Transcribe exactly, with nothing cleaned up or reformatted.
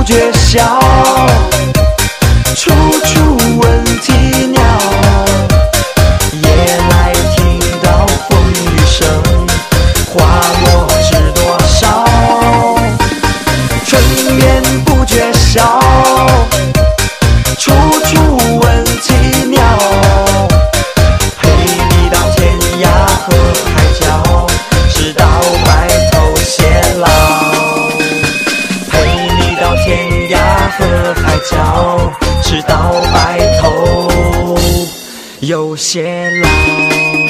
觉晓，处处闻啼鸟。夜来听到风雨声，花落知多少。春眠不觉晓，处处闻啼鸟。陪你到天涯和海角，直到白头偕老。陪你到天涯和海角，直到白头又偕老。